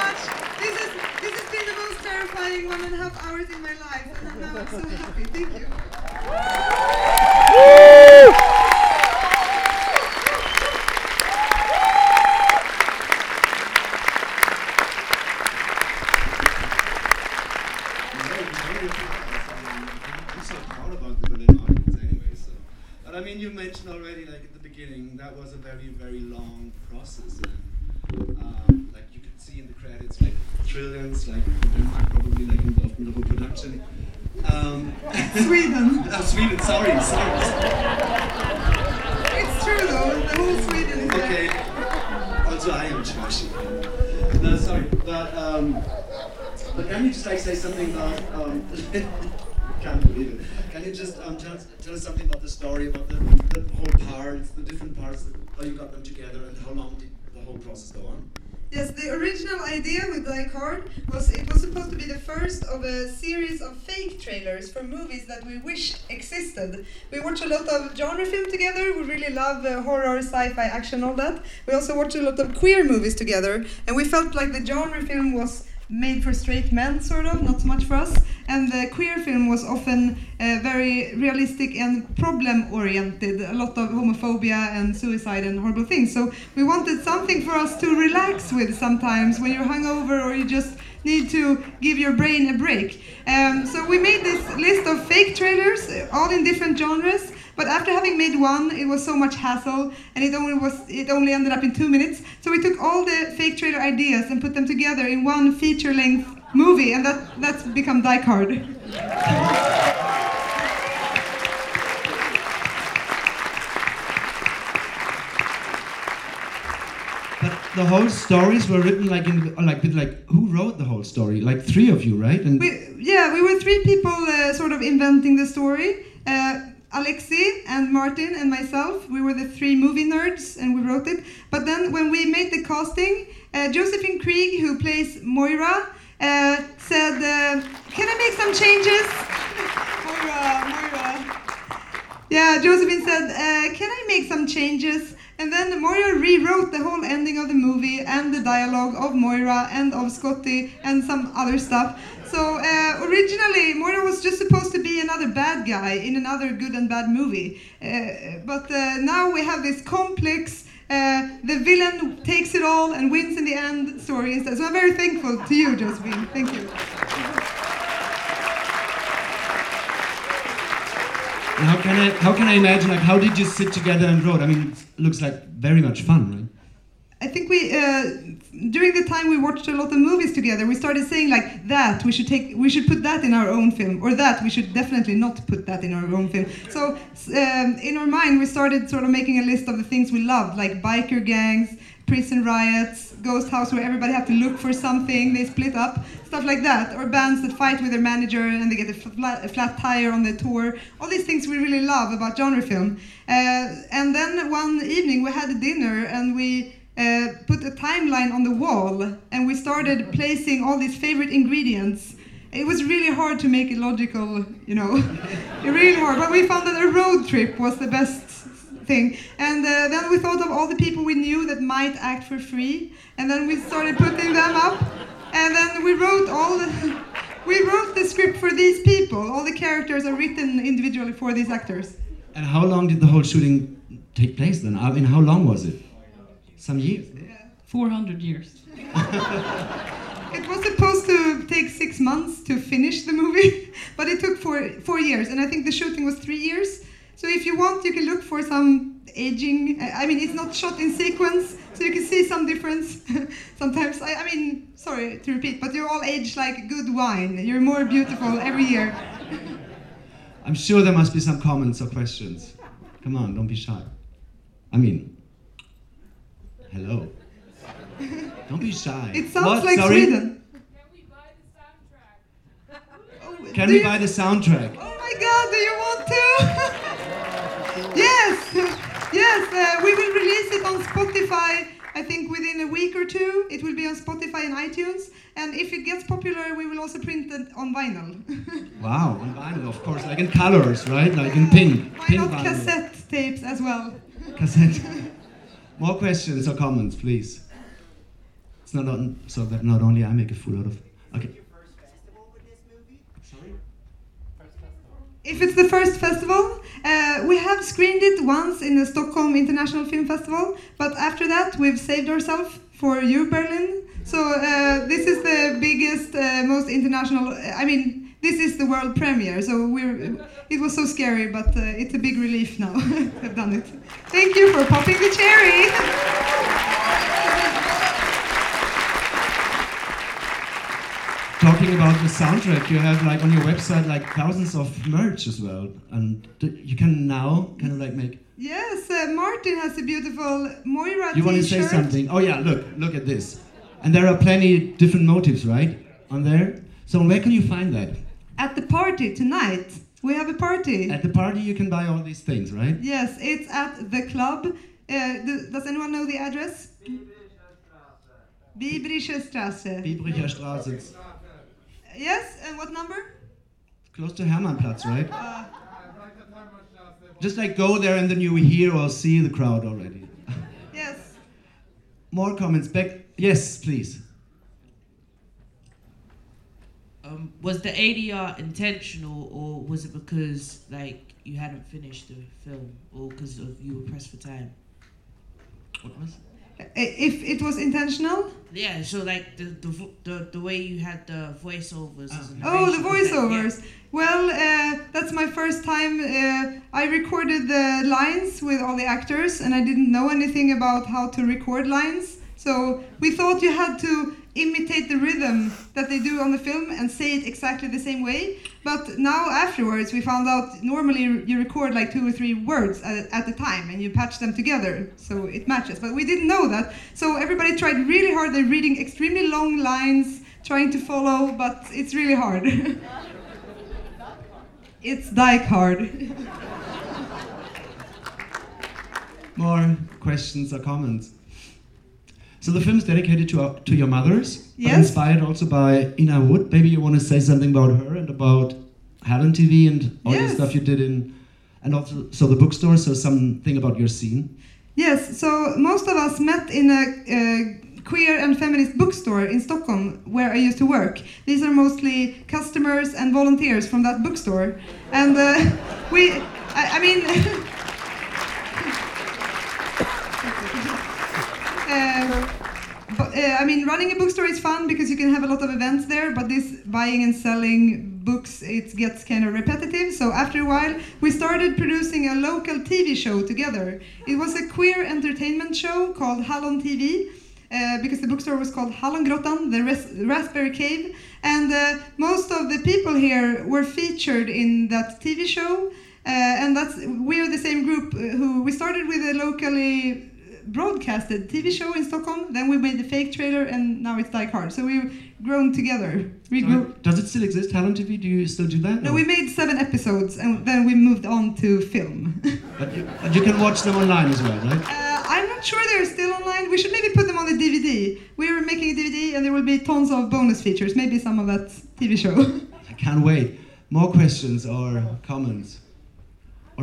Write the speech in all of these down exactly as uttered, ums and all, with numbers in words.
much. This is this has been the most terrifying one and a half hours in my life, and now I'm so happy. Thank you. I mean, you mentioned already, like at the beginning, that was a very, very long process, and um, like you could see in the credits, like trillions, like Denmark probably like involved in the whole production. Um, Sweden. oh, Sweden. Sorry, sorry. It's true though. The whole Sweden is okay. there. Also, I am Jewish. No, sorry, but um, but can you just like say something about? Um, Can't believe it. Can you just um, tell, us, tell us something about the story, about the, the whole parts, the different parts, how you got them together, and how long did the whole process go on? Yes, the original idea with Die Hard was it was supposed to be the first of a series of fake trailers for movies that we wish existed. We watch a lot of genre film together. We really love uh, horror, sci-fi, action, all that. We also watch a lot of queer movies together, and we felt like the genre film was made for straight men, sort of, not so much for us. And the queer film was often uh, very realistic and problem-oriented, a lot of homophobia and suicide and horrible things. So we wanted something for us to relax with sometimes when you're hungover or you just need to give your brain a break. Um, so we made this list of fake trailers, all in different genres. But after having made one, it was so much hassle, and it only was it only ended up in two minutes. So we took all the fake trailer ideas and put them together in one feature-length movie, and that that's become Die Hard. But the whole stories were written like in like with like who wrote the whole story? Like three of you, right? And we, yeah, we were three people uh, sort of inventing the story. Uh, Alexi and Martin and myself, we were the three movie nerds and we wrote it. But then when we made the casting, uh, Josephine Krieg, who plays Moira, uh, said, uh, can I make some changes? Moira, Moira. Yeah, Josephine said, uh, can I make some changes? And then Moira rewrote the whole ending of the movie and the dialogue of Moira and of Scotty and some other stuff. So uh, originally, Moira was just supposed to be another bad guy in another good and bad movie. Uh, but uh, now we have this complex, uh, the villain takes it all and wins in the end story instead. So I'm very thankful to you, Josephine. Thank you. And how can I how can I imagine, like, how did you sit together and wrote? I mean, it looks like very much fun, right? I think we, uh, during the time we watched a lot of movies together, we started saying like that we should take, we should put that in our own film, or that we should definitely not put that in our own film. So um, in our mind, we started sort of making a list of the things we loved, like biker gangs, prison riots, ghost house where everybody have to look for something, they split up, stuff like that, or bands that fight with their manager and they get a flat, a flat tire on the tour. All these things we really love about genre film. Uh, and then one evening we had a dinner and we Uh, put a timeline on the wall, and we started placing all these favorite ingredients. It was really hard to make it logical, you know, really hard, but we found that a road trip was the best thing. And uh, then we thought of all the people we knew that might act for free, and then we started putting them up, and then we wrote all the, we wrote the script for these people. All the characters are written individually for these actors. And how long did the whole shooting take place then? I mean, how long was it? Some years? Yeah. four hundred years. It was supposed to take six months to finish the movie, but it took four, four years, and I think the shooting was three years. So if you want, you can look for some aging. I mean, it's not shot in sequence, so you can see some difference sometimes. I, I mean, sorry to repeat, but you're all aged like good wine. You're more beautiful every year. I'm sure there must be some comments or questions. Come on, don't be shy. I mean, hello. Don't be shy. It sounds what? like Sorry? Sweden. Can we buy the soundtrack? Oh, Can do we you- buy the soundtrack? Oh my God, do you want to? Yes, yes, uh, we will release it on Spotify, I think within a week or two. It will be on Spotify and iTunes. And if it gets popular, we will also print it on vinyl. Wow, on vinyl, of course, like in colors, right? Like in pink. Why pink not vinyl. cassette tapes as well? Cassette. More questions or comments, please. It's not on, so that not only I make a fool out of. Okay. If it's the first festival, uh, we have screened it once in the Stockholm International Film Festival, but after that we've saved ourselves for EuroBerlin. So uh, this is the biggest, uh, most international. I mean, this is the world premiere. So we're. It was so scary, but uh, it's a big relief now. I've done it. Thank you for popping the cherry. Talking about the soundtrack, you have like on your website like thousands of merch as well, and d- you can now kind of like make. Yes, uh, Martin has a beautiful Moira You want to t-shirt. say something? Oh yeah, look, look at this, and there are plenty different motifs, right, on there. So where can you find that? At the party tonight. We have a party. At the party, you can buy all these things, right? Yes, it's at the club. Uh, do, does anyone know the address? Bibrische Straße. Biebricher Straße. It's Yes, and what number? close to Hermannplatz, right? Uh, Just like go there and then you hear or see the crowd already. yes. More comments back. Yes, please. Um, was the A D R intentional, or was it because like you hadn't finished the film, or because of you were pressed for time? What was? If it was intentional? Yeah, so like the the vo- the, the way you had the voiceovers. as a Oh, the narration, was that- voiceovers. Well, uh, that's my first time. Uh, I recorded the lines with all the actors, and I didn't know anything about how to record lines. So we thought you had to imitate the rhythm that they do on the film and say it exactly the same way. But now afterwards, we found out normally you record like two or three words at, at a time, and you patch them together so it matches. But we didn't know that. So everybody tried really hard. They're reading extremely long lines, trying to follow, but it's really hard. It's Die Hard. More questions or comments? So the film is dedicated to uh, to your mothers, but Yes. inspired also by Ina Wood. Maybe you want to say something about her and about Hallen T V and all the Yes. stuff you did in, and also so the bookstore. So something about your scene. Yes, so most of us met in a uh, queer and feminist bookstore in Stockholm where I used to work. These are mostly customers and volunteers from that bookstore. And uh, we, I, I mean, uh, but, uh, I mean, running a bookstore is fun because you can have a lot of events there, but this buying and selling books, it gets kind of repetitive. So after a while, we started producing a local T V show together. It was a queer entertainment show called Hallon T V, uh, because the bookstore was called Hallongrottan, the ras- Raspberry Cave. And uh, most of the people here were featured in that T V show. Uh, and that's we're the same group uh, who we started with a locally broadcasted T V show in Stockholm. Then we made the fake trailer, and now it's Die Hard. So we've grown together. We So grew. it- does it still exist, Hallen T V? Do you still do that? No, or- we made seven episodes, and then we moved on to film. But you, but you can watch them online as well, right? uh, I'm not sure they're still online. We should maybe put them on the D V D. We're making a D V D, and there will be tons of bonus features. Maybe some of that T V show. I can't wait. More questions or comments? Or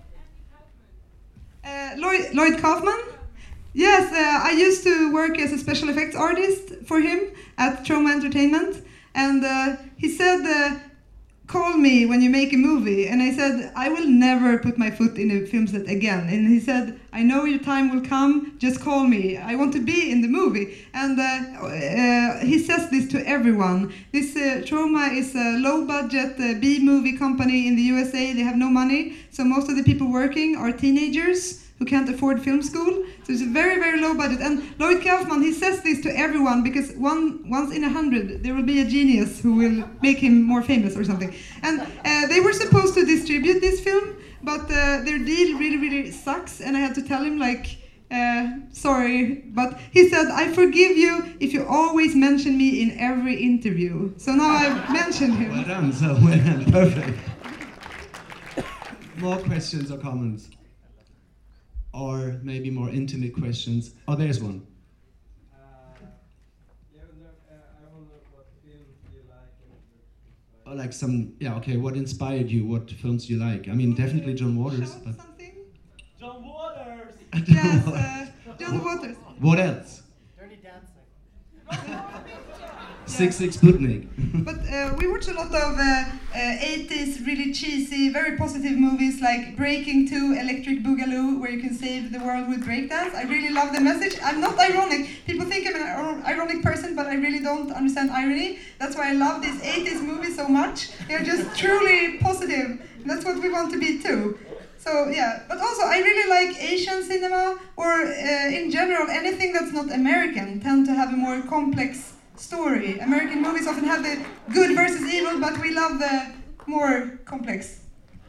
Uh, Lloyd, Lloyd Kaufman? Yes, uh, I used to work as a special effects artist for him at Troma Entertainment. And uh, he said, uh, call me when you make a movie. And I said, I will never put my foot in a film set again. And he said, I know your time will come, just call me. I want to be in the movie. And uh, uh, he says this to everyone. This uh, Troma is a low-budget uh, B-movie company in the U S A. They have no money. So most of the people working are teenagers who can't afford film school. So it's a very, very low budget. And Lloyd Kaufman, he says this to everyone because one once in a hundred, there will be a genius who will make him more famous or something. And uh, they were supposed to distribute this film, but uh, their deal really, really sucks. And I had to tell him, like, uh, sorry, but he said, I forgive you if you always mention me in every interview. So now I've mentioned him. well done, so well done, perfect. More questions or comments? Or maybe more intimate questions? Oh, there's one. Uh, yeah, no, uh, I wonder what films you like and what Or like some, yeah, okay, what inspired you? What films you like? I mean, definitely John Waters, Shout but something? John Waters! Yes, uh, John Waters. what else? Dirty Dancing. Six Six Sputnik. But uh, we watch a lot of uh, uh, eighties really cheesy, very positive movies like Breaking two, Electric Boogaloo, where you can save the world with breakdance. I really love the message. I'm not ironic. People think I'm an ir- ironic person, but I really don't understand irony. That's why I love these eighties movies so much. They're just truly positive. That's what we want to be too. So yeah, but also I really like Asian cinema, or uh, in general anything that's not American tend to have a more complex story. American movies often have the good versus evil, but we love the more complex.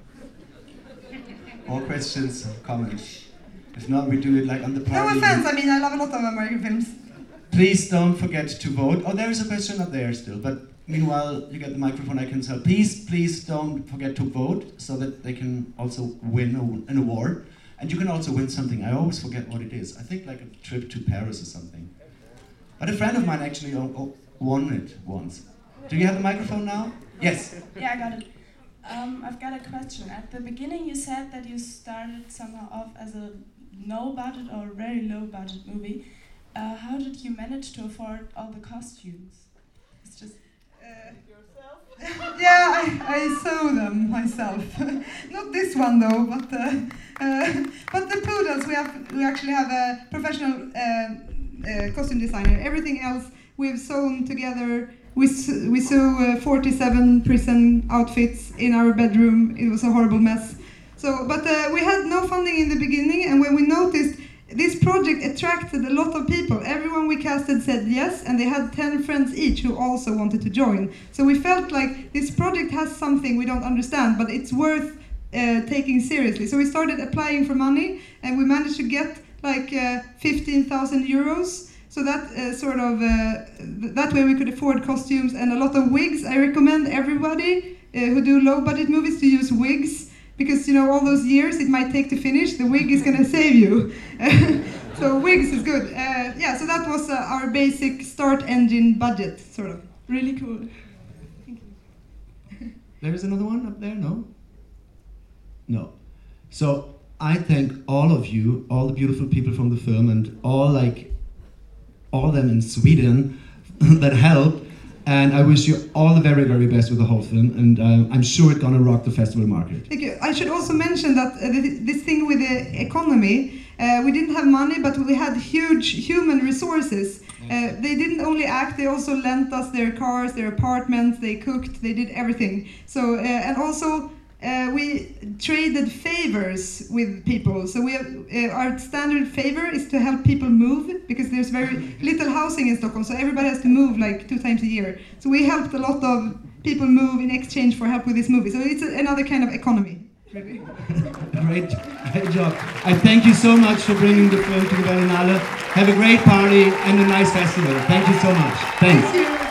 More questions, comments? If not, we do it like on the No party. offense, I mean I love a lot of American films. Please don't forget to vote. Oh, there is a question up there still, but meanwhile, you get the microphone, I can tell. Please, please don't forget to vote so that they can also win a, an award. And you can also win something. I always forget what it is. I think like a trip to Paris or something. But a friend of mine actually o- o- won it once. Do you have the microphone now? Yes. Yeah, I got it. Um, I've got a question. At the beginning you said that you started somehow off as a no budget or very low budget movie. Uh, how did you manage to afford all the costumes? It's just Uh, yeah, I, I sew them myself. Not this one though, but uh, uh, but the poodles we have we actually have a professional uh, uh, costume designer. Everything else we've sewn together. We s- we sew uh, forty-seven prison outfits in our bedroom. It was a horrible mess. So, but uh, we had no funding in the beginning, and when we noticed. This project attracted a lot of people. Everyone we casted said yes, and they had ten friends each who also wanted to join. So we felt like this project has something we don't understand, but it's worth uh, taking seriously. So we started applying for money, and we managed to get like uh, fifteen thousand euros. So that uh, sort of, uh, th- that way we could afford costumes and a lot of wigs. I recommend everybody uh, who do low budget movies to use wigs. Because, you know, all those years it might take to finish, the wig is going to save you. So wigs is good. Uh, yeah, so that was uh, our basic start engine budget, sort of. Really cool. Thank you. There is another one up there, no? No. So I thank all of you, all the beautiful people from the film, and all like, all them in Sweden that helped. And I wish you all the very, very best with the whole film, and uh, I'm sure it's gonna rock the festival market. Thank you. I should also mention that uh, th- this thing with the economy, uh, we didn't have money, but we had huge human resources. Uh, they didn't only act; they also lent us their cars, their apartments. They cooked. They did everything. So, uh, and also uh, we traded favors with people. So we have, uh, our standard favor is to help people move, because there's very little housing in Stockholm, so everybody has to move like two times a year. So we helped a lot of people move in exchange for help with this movie. So it's a, another kind of economy. Really. Great, great job. I thank you so much for bringing the film to the Berlinale. Have a great party and a nice festival. Thank you so much. Thanks. Thank you.